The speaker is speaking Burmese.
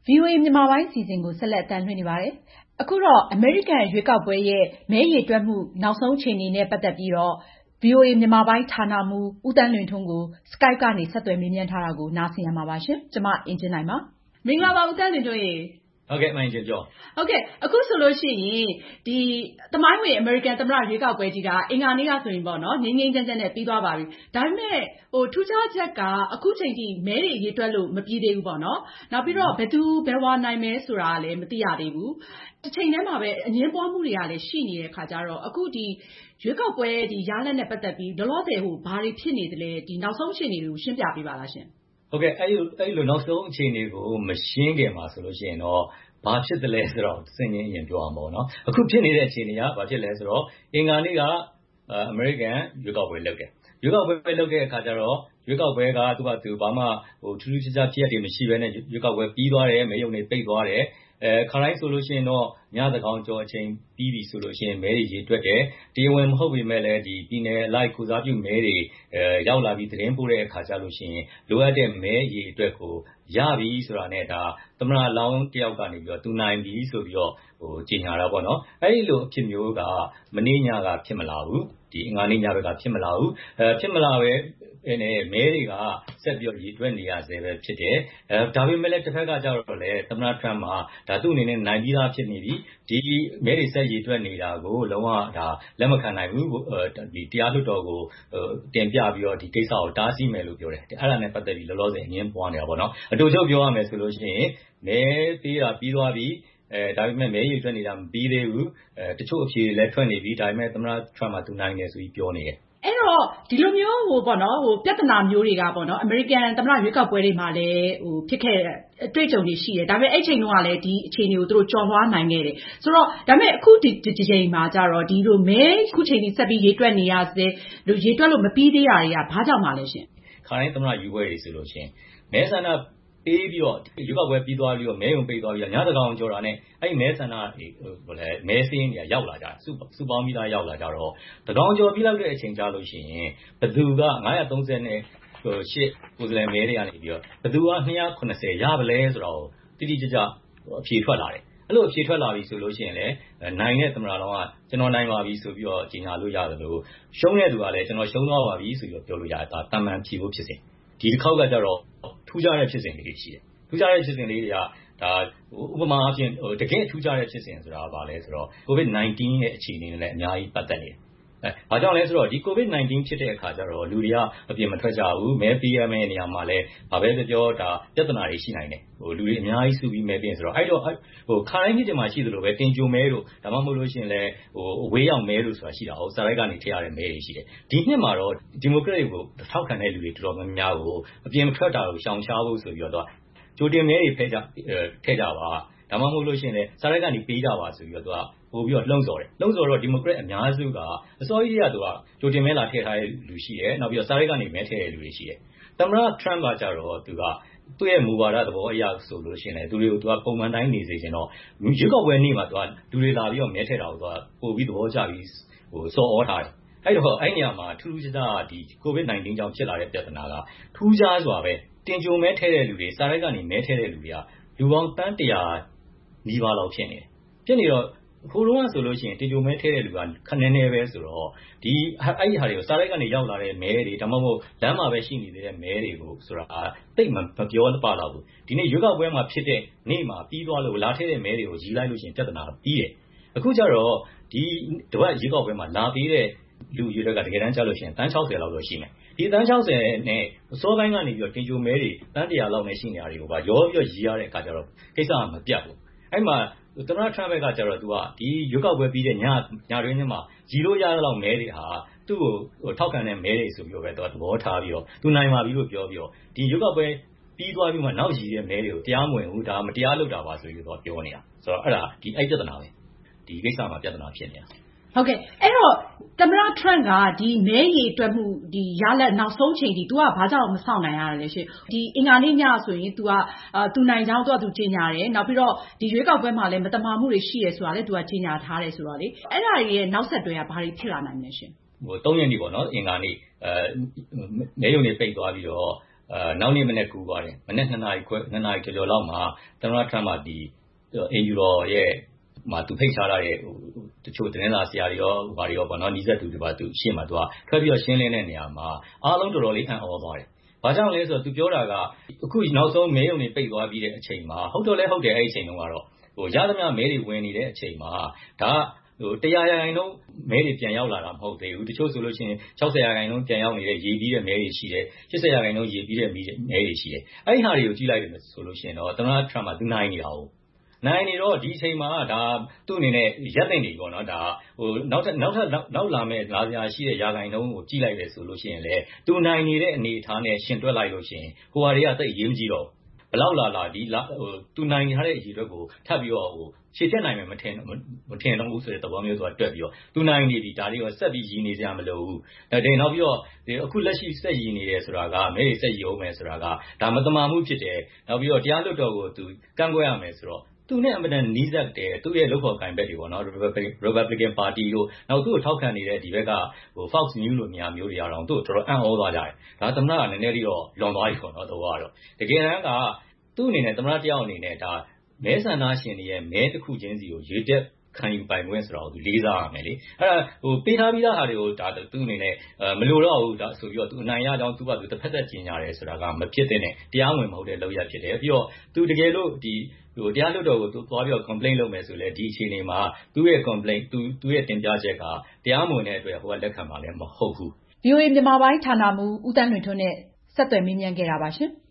VOA မြန်မာပိုင်းစီစဉ်ကိုဆက်လက်အသံလွှင့်နေပါတယ်။အခုတော့အမေရိကန်ရွေးကောက်ပွဲရဲ့မဲရေတွက်မှုနောက်ဆုံးအခြေအနေနဲ့ပတ်သက်ပြီးတော့ VOA မြန်မာပိုင်းဌာနမှူးဦးသန်းလွင်ထွန်းကို Skype ကနေဆက်သွယ်မေးမြန်းထားတာကိုနားဆင်ရမှာပါရှင်။ကျမအင်ကြင်းနိုင်ပါ။မင်္ဂလာပါဦးသန်းလွင်ထွန်းရေ။ဟုတ်ကဲ့မှန်ကျင်ပြောဟုတ်ကဲ့အခုဆိုလို့ရှိရင်ဒီသမိုင်းဝင်အမေရိကန်သမ္မတရွေးကောက်ပွဲကြီးကအင်္ဂါနေ့ကဆိုရင်ပေါ့နော်ငြိမ်းငြိမ်းချမ်းချမ်းနဲ့ပြီးသွားပါပြီဒါပေမဲ့ထူးခြားချက်ကအခုချိန်ထိမဲတွေရေတွက်လို့မပြီးသေးဘူးပေါ့နော်နောက်ပြီးတော့ဘယ်သူဘယ်ဝါနိုင်မဲဆိုတာလည်းမသိရသေးဘူးတစ်ချိန်တည်းမှာပဲအငြင်းပွားမှုတွေကလည်းရှိနေတဲ့ခါကျတော့အခုဒီရွေးကောက်ပွဲဒီရလဒ်နဲ့ပတ်သက်ပြီးလောလောဆယ်ဘာတွေဖြစ်နေသလဲဒီနောက်ဆုံးအခြေအနေတွေကိုရှင်းပြပေးပါလားရှင်ဟုတ်ကဲ့အဲ့လိုနောက်ဆုံးအခြေအနေကိုမရှင်းခင်မှာဆိုလို့ရှိရင်တော့ဘာဖြစ်တယ်လဲဆိုတော့စင်ရင်ပြောအောင်ပေါ့နော်အခုဖြစ်နေတဲ့အခြေအနေကဘာဖြစ်လဲဆိုတော့အင်္ဂါနေ့ကအမေရိကန်ရွေးကောက်ပွဲလုပ်တယ်ရွေးကောက်ပွဲလုပ်တဲ့အခါကျတော့ရွေးကောက်ပွဲကသူ့ဘာမှထူးထူးခြားခြားဖြစ်ရတဲ့မရှိဘဲနဲ့ရွေးကောက်ပွဲပြီးသွားတယ်မဲရုံတွေပိတ်သွားတယ်ခါတိုင်းဆိုလို့ရှိရင်တော့ညသကောင်ကျော်အချိန်ပြီးပြီဆိုလို့ရှိရင်မဲတွေရေတွက်တယ်တရားဝင်မဟုတ်ပေမဲ့လည်းဒီပြည်နယ်အလိုက်ကိုစားပြုမဲတွေရောက်လာပြီးသတင်းပို့တဲ့အခါကျလို့ရှိရင်လိုအပ်တဲ့မဲရေအတွက်ကိုရပြီဆိုတာနဲ့ဒါသမ္မတလောင်းတယောက်ကနေပြီးတော့သူနိုင်ပြီဆိုပြီးတော့ကြေညာတာပေါ့နော်အဲ့ဒီလိုအဖြစ်မျိုးကမနေ့ညကဖြစ်မလာဘူးဒီအင်္ဂါနေ့ညဘက်ကဖြစ်မလာဘူးဖြစ်မလာပဲမဲတွေကဆက်ပြီးရေတွက်နေရဆဲပဲဖြစ်တယ်ဒါပေမဲ့လည်းတစ်ဖက်ကကြတော့လေသမ္မတထရမ့်မှာဒါသူ့အနေနဲ့နိုင်ပြီးသားဖြစ်နေပြီဒီမဲတွေဆက်ရေတွက်နေတာကိုလုံးဝဒါလက်မခံနိုင်ဘူးဒီတရားလွှတ်တော်ကိုတင်ပြပြီးတော့ဒီကိစ္စကိုတားဆီးမယ်လို့ပြောတယ်အဲ့ဒါနဲ့ပတ်သက်ပြီးလောလောဆယ်အငင်းပွားနေတာပေါ့နော်အတူတူပြောရမယ်ဆိုလို့ရှိရင်မဲသေးတာပြီးသွားပြီဒါပေမဲ့မဲရေတွက်နေတာမပြီးသေးဘူးတချို့အဖြေလည်းထွက်နေပြီဒါပေမဲ့သမ္မတထရမ့်မှာသူနိုင်တယ်ဆိုပြီးပြောနေတယ်အဲ့တော့ဒီလိုမျိုးပေါ့နော်ပြဿနာမျိုးတွေကပေါ့နော်အမေရိကန်သမ္မတရွေးကောက်ပွဲတွေမှာလည်းဖြစ်ခဲ့အတွေ့အကြုံတွေရှိတယ်ဒါပေမဲ့အဲ့ချိန်တုန်းကလည်းဒီအခြေအနေကိုသူတို့ကျော်လွှားနိုင်ခဲ့တယ်ဆိုတော့ဒါပေမဲ့အခုဒီချိန်မှာကြတော့ဒီလိုမဲအခုချိန်ထိဆက်ပြီးရေတွက်နေရစေရေတွက်လို့မပြီးသေးတာတွေကဘာကြောင့်မှလဲရှင်ခါတိုင်းသမ္မတရွေးပွဲတွေဆိုလို့ရှင်မဲဆန္ဒပေးပြီးတော့ရွေးကောက်ပွဲပြီးသွားပြီးတော့မဲရုံပိတ်သွားပြီးတော့ညသကောင်ကြော်တာနဲ့အဲ့မဲဆန္ဒမဲစင်းတွေရောက်လာကြတာစုပေါင်းပြီးသားရောက်လာကြတော့သကောင်ကြော်ပြီးလောက်တဲ့အချိန်ကြာလို့ရှိရင်ဘသူက930နဲ့ကိုယ်စားလှယ်မဲတွေကနေပြီးတော့ဘသူက290ရပါလဲဆိုတော့တိတိကျကျအဖြေထွက်လာတယ်အဲ့လိုအဖြေထွက်လာပြီဆိုလို့ရှိရင်လည်းနိုင်တဲ့သမ္မတလောင်းကကျွန်တော်နိုင်ပါပြီဆိုပြီးတော့ကြီးညာလို့ရတယ်လို့ရှုံးတဲ့သူကလည်းကျွန်တော်ရှုံးသွားပါပြီဆိုပြီးတော့ပြောလို့ရတယ်ဒါတမန်ဖြေဖို့ဖြစ်စဉ်ဒီတစ်ခေါက်ကကြတော့ထူးခြားတဲ့ဖြစ်စဉ်လေးတွေရှိတယ်ထူးခြားတဲ့ဖြစ်စဉ်လေးတွေကဒါဥပမာအဖြစ်တကယ်ထူးခြားတဲ့ဖြစ်စဉ်ဆိုတာဘာလဲဆိုတော့ COVID-19 ရဲ့အခြေအနေနဲ့လည်းအများကြီးပတ်သက်နေတယ်ဘာကြောင့်လဲဆိုတော့ဒီ COVID-19 ဖြစ်တဲ့အခါကျတော့လူတွေကအပြင်မထွက်ကြဘူးမဲပေးရမယ့်နေရာမှာလည်းဘာပဲပြောဒါပြဿနာတွေရှိနိုင်တယ်လူတွေအများကြီးစုပြီးမဲပေးဆိုတော့အဲ့တော့ခါတိုင်းနှစ်ချိန်မှာရှိသလိုပဲတင်ကြိုမဲတို့ဒါမှမဟုတ်လို့ရှိရင်လည်းအဝေးရောက်မဲတို့ဆိုတာရှိတာစာရိုက်ကနေထည့်ရတဲ့မဲတွေရှိတယ်ဒီနှစ်မှာတော့ဒီမိုကရက်တွေကိုထောက်ခံတဲ့လူတွေတော်တော်များများကိုအပြင်မထွက်တာကိုရှောင်ရှားဖို့ဆိုပြီးတော့ကြိုတင်မဲတွေထည့်ကြပါဒါမှမဟုတ်လို့ရှိရင်လည်းစာရိုက်ကနေပေးကြပါဆိုပြီးတော့ပို့ပြီးတော့လှုံ့ဆော်တယ်လှုံ့ဆော်တော့ဒီမိုကရက်အများစုကအစောကြီးကကြိုတင်မဲလာထည့်ထားတဲ့လူရှိတယ်နောက်ပြီးတော့စာရိုက်ကနေမဲထည့်တဲ့လူတွေရှိတယ်သမ္မတထရမ့်ကကြတော့သူ့ရဲ့မူဝါဒသဘောအရဆိုလို့ရှိရင်လည်းသူတွေကိုပုံမှန်တိုင်းနေစေချင်တော့ရွေးကောက်ပွဲနေ့မှာလူတွေလာပြီးတော့မဲထည့်တာကိုပို့ပြီးသဘောကျပြီးစော်ဩထားတယ်အဲ့တော့အဲ့နေရာမှာထူးထူးခြားခြားဒီ COVID-19 ကြောင့်ဖြစ်လာတဲ့ပြဿနာကထူးခြားစွာပဲတင်ကြိုမဲထည့်တဲ့လူတွေစာရိုက်ကနေမဲထည့်တဲ့လူတွေကလူပေါင်းတန်း100နီးပါးလောက်ဖြစ်နေတော့ခိုးလုံးဆိုလို့ရှိရင်တင်ကြိုမဲထည့်တဲ့လူကခဏနေပဲဆိုတော့အဲ့ဒီဟာတွေကိုစာရိုက်ကနေရောက်လာတဲ့မဲတွေဒါမှမဟုတ်လမ်းမှာပဲရှိနေတဲ့မဲတွေကိုဆိုတာတိတ်မပြောပါတော့ဘူးဒီနေ့ရွေးကောက်ပွဲမှာဖြစ်တဲ့နေ့မှာပြီးသွားလို့လာထည့်တဲ့မဲတွေကိုကြီးလိုက်လို့ရှိရင်ပြဿနာပြီးတယ်အခုကျတော့ဒီတပတ်ရွေးကောက်ပွဲမှာလာပြီးတဲ့လူရွေးတွေကတကယ်တမ်းကျလို့ရှိရင်တန်း60လောက်တော့ရှိမယ်ဒီတန်း60နဲ့အစောပိုင်းကနေပြီးတော့တင်ကြိုမဲတွေတန်း100လောက်နဲ့ရှိနေတာတွေကိုရောပြီးတော့ရည်ရတဲ့အခါကျတော့ကိစ္စကမပြတ်ဘူးအဲ့မှာသမ္မတထရမ့်ကကျတော့သူကဒီရွေးကောက်ပွဲပြီးတဲ့ညတွင်းမှာကြီးလို့ရတော့မဲတွေဟာသူ့ကိုထောက်ခံတဲ့မဲတွေဆိုပြီးတော့ပဲသူကသဘောထားပြီးတော့သူနိုင်ပါပြီလို့ပြောပြီးတော့ဒီရွေးကောက်ပွဲပြီးသွားပြီးမှနောက်ရည်တဲ့မဲတွေကိုတရားမဝင်ဘူးဒါမတရားလုပ်တာပါဆိုပြီးတော့ပြောနေတာဆိုတော့အဲ့ဒါအဲ့ပြဿနာပဲဒီကိစ္စမှာပြဿနာဖြစ်နေတာဟုတ်ကဲ့အဲ့တော့သမ္မတထရမ့်ကဒီမဲရေတွက်မှုဒီရလဒ်နောက်ဆုံးချိန်ထိ तू ကဘာကြောင့်မဆောင်နိုင်ရလဲရှင်ဒီအင်္ဂါနေ့ညဆိုရင် तू နိုင်ကြောင်းသူကြေညာတယ်နောက်ပြီးတော့ဒီရွေးကောက်ပွဲမှာလည်းမတမာမှုတွေရှိရဆိုတာလည်း तू ကကြေညာထားတယ်ဆိုတော့လေအဲ့ဒါတွေရဲ့နောက်ဆက်တွဲကဘာတွေဖြစ်လာနိုင်လဲရှင် 3ရက်နေ့ပေါ့နော်အင်္ဂါနေ့မဲရုံတွေပိတ်သွားပြီးတော့နောက်နေ့မနေ့ကူသွားတယ်မနေ့2 နာရီကျော်လောက်မှာသမ္မတထရမ့်ကဒီအင်ဂျူရော်ရဲ့မှာသူဖိတ်ထားတဲ့တချို့သတင်းစာဆရာတွေရောဘာတွေရောပေါ့နော်နီးစပ်သူတွေပါသူရှင်းမှာသူကထွက်ပြီးတော့ရှင်းလင်းတဲ့နေရာမှာအားလုံးတော်တော်လေးအံ့ဩသွားတယ်။ဘာကြောင့်လဲဆိုတော့သူပြောတာကအခုနောက်ဆုံးမဲရုံတွေပိတ်သွားပြီးတဲ့အချိန်မှာဟုတ်တော့လဲဟုတ်တယ်အဲ့ဒီအချိန်တုန်းကတော့ရသမျှမဲတွေဝင်နေတဲ့အချိန်မှာဒါ100% မဲတွေပြန်ရောက်လာတာမဟုတ်သေးဘူးတချို့ဆိုလို့ရှိရင်60% ပြန်ရောက်နေတဲ့ရေပြီးတဲ့မဲတွေရှိတယ်80% ရေပြီးတဲ့မဲတွေရှိတယ်အဲ့ဒီဟာတွေကိုကြည့်လိုက်လို့ဆိုလို့ရှိရင်တော့သမ္မတထရမ့်ကသူနိုင်နေတာဟုတ်နိုင်နေတော့ဒီအချိန်မှာဒါသူ့အနေနဲ့ရက်သိမ့်နေပေါ့နော်ဒါနောက်လာမဲ့လာစရာရှိတဲ့ရာဂိုင်နှုန်းကိုကြည့်လိုက်တယ်ဆိုလို့ရှိရင်လေသူနိုင်နေတဲ့အနေအထားနဲ့ရှင်တွက်လိုက်လို့ရှိရင်ဟိုဟာတွေကသိရေးမကြည့်တော့ဘလောက်လာဒီသူနိုင်ထားတဲ့အရေးအတွက်ကိုထပ်ပြီးတော့ရှေ့တက်နိုင်မယ်မထင်တော့ဘူးဆိုတဲ့သဘောမျိုးဆိုတာတွက်ပြီးတော့သူနိုင်နေပြီဒါတွေကိုဆက်ပြီးရည်နေကြမလို့ဘူးဒါနောက်ပြီးတော့အခုလက်ရှိဆက်ရည်နေတယ်ဆိုတာကမဲတွေဆက်ရည်အောင်မယ်ဆိုတာကဒါမတမာမှုဖြစ်တယ်နောက်ပြီးတော့တရားလွှတ်တော်ကိုသူကန့်ကွက်ရမယ်ဆိုတော့သူနဲ့အမှန်တန်နီးစပ်တယ်သူ့ရဲ့လုပ်ဖော်ကိုင်ဘက်တွေပေါ့နော် Republican Party တို့နောက်သူ့ကိုထောက်ခံနေတဲ့ဒီဘက်ကFox News လိုနေရာမျိုးတွေကတော့သူ့ကိုတော်တော်အံ့ဩသွားကြတယ်ဒါသမ္မတကနည်းနည်းလေးတော့လွန်သွားပြီပေါ့နော်တော့ကတော့တကယ်တမ်းကသူ့အနေနဲ့သမ္မတတယောက်အနေနဲ့ဒါမဲဆန္ဒရှင်တွေရဲ့မဲတစ်ခုချင်းစီကိုရေတက်ခံယူပိုင်ခွင့်ဆိုတော့သူလေးစားရမယ်လေအဲ့ဒါပေးထားပြီးသားဟာတွေကိုဒါသူ့အနေနဲ့မလိုတော့ဘူးဒါဆိုပြီးတော့သူအနိုင်ရကြောင်းသူကသူတစ်ဖက်သက်ကျင်ညာတယ်ဆိုတာကမဖြစ်တဲ့နဲ့တရားဝင်မဟုတ်တဲ့လုပ်ရဖြစ်တယ်ပြီးတော့သူတကယ်လို့ဒီတရားလွှတ်တော်ကိုသူသွားပြီးတော့ complain လုပ်မယ်ဆိုလဲဒီအခြေအနေမှာသူ့ရဲ့ complaint သူ့ရဲ့တင်ပြချက်ကတရားမဝင်တဲ့အတွက်ဟိုကလက်ခံမှာလည်းမဟုတ်ဘူး VOA မြန်မာပိုင်းဌာနမှူးဦးသန်းလွင်ထွန်းနဲ့ဆက်သွယ်မေးမြန်းခဲ့တာပါရှင်